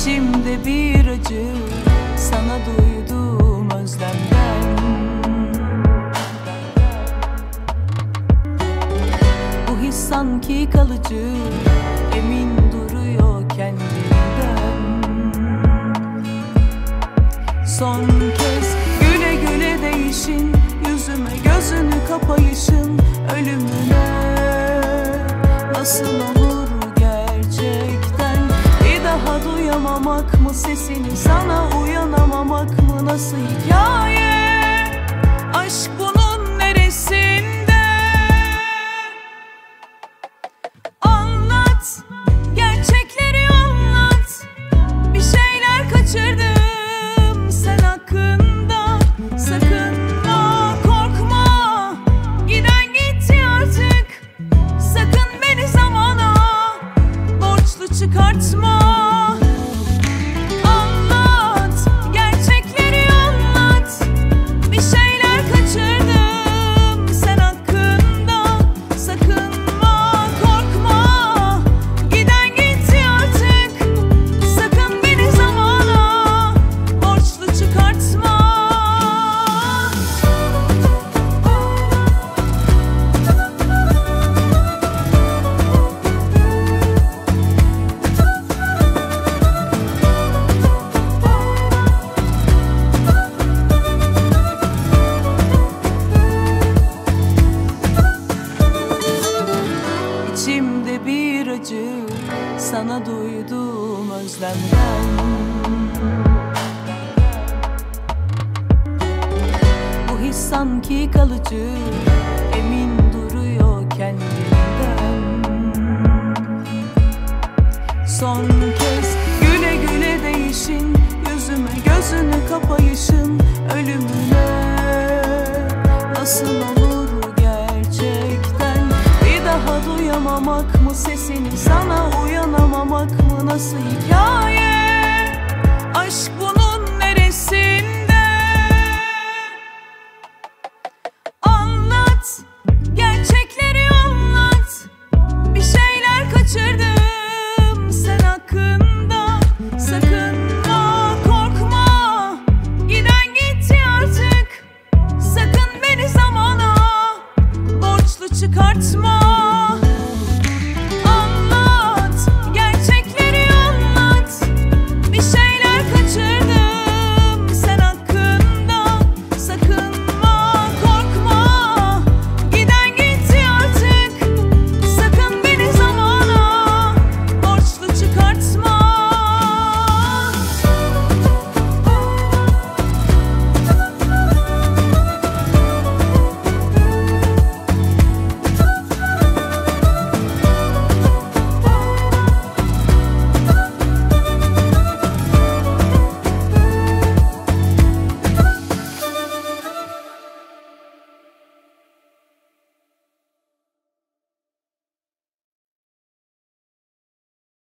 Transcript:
İçimde bir acı, sana duyduğum özlemden. Bu his sanki kalıcı, emin duruyor kendinden. Son kez güle güle değişin, yüzüme gözünü kapayışın ölümüne. Nasıl olur gerçekten? Bir daha duyamamak mı sesini, sana uyanamamak mı? Nasıl hikaye? Aşk bunun neresinde? Anlat, gerçekleri anlat. Bir şeyler kaçırdım sen hakkında. Sakınma, korkma, giden gitti artık. Sakın beni zamana borçlu çıkartma. Anlat, gerçekleri anlat. Bir şeyler kaçırdım sen hakkında. Sakınma, korkma, giden gitti artık. Sakın beni zamana borçlu çıkartma. İçimde bir acı, sana duyduğum özlemden. Bu his sanki kalıcı, emin duruyor kendinden. Son kez güle güle değişin, yüzüme gözünü kapayışın ölümüne. Nasıl olur gerçekten? Bir daha duyamamak mı sesini, sana uyanamamak mı? Nasıl hikaye? Aşk bunun neresinde? Anlat, gerçekleri anlat. Bir şeyler kaçırdım sen hakkında. Sakınma, korkma, giden gitti artık. Sakın beni zamana borçlu çıkartma.